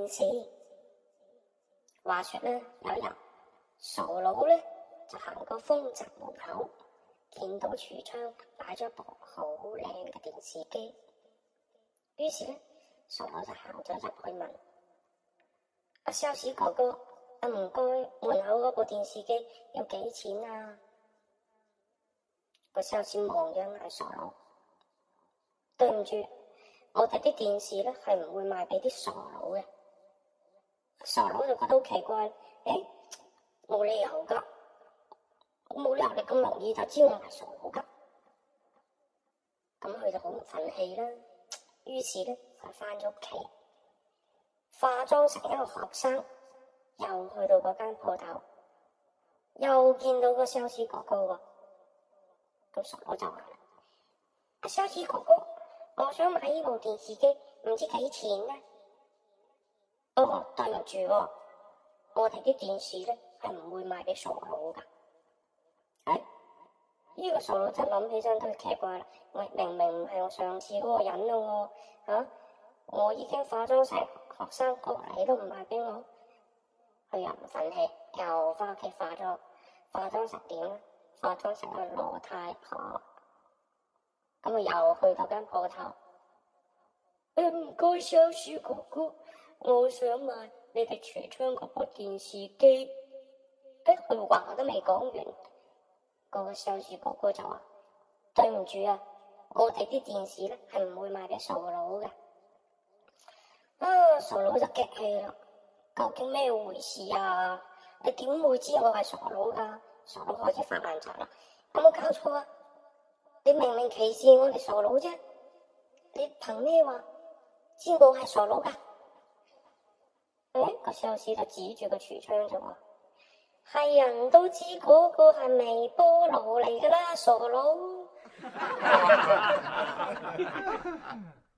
視。話說咧，有一日傻佬咧就行過豐澤門口，見到櫥窗擺咗部好靚嘅電視機，於是咧傻佬就行咗入去問：阿 sales 哥哥，唔該，門口嗰部電視機要幾錢啊？個 sales 望咗眼傻佬，對唔住，我哋啲電視咧係唔會賣俾啲傻佬嘅。傻佬就覺得好奇怪，冇理由噶，我冇理由你咁容易就知我係傻佬噶。咁佢就好唔忿氣啦，於是咧就翻咗屋企，化妝成一個學生，又去到嗰間鋪頭，又見到個 sales 哥哥喎。咁傻佬就話啦：阿 sales 哥哥，我想買呢部電視機，唔知幾錢呢？哦，對唔住喎，我哋啲電視咧係唔會賣俾傻佬噶。呢個傻佬就諗起身都奇怪啦。喂，明明唔係我上次嗰個人咯喎，我已經化妝成學生過嚟，你都唔賣俾我。佢又唔忿氣，又翻屋企化妝成點咧？化妝成個羅太婆。咁佢又去到間鋪頭，唔該 sales 哥哥，我想買你哋櫥窗嗰部電視機。佢話都未講完，個 sales 哥哥就話：對唔住啊，我哋啲電視咧係唔會賣俾傻佬嘅。傻佬就激氣啦，究竟咩回事啊？你點會知我係傻佬噶？傻佬開始發爛渣啦，有冇搞錯啊？你明明歧視我哋傻佬啫，你憑咩話知我係傻佬噶？個 sales 就指住個櫥窗就話：係人都知嗰個係微波爐嚟噶啦，傻佬。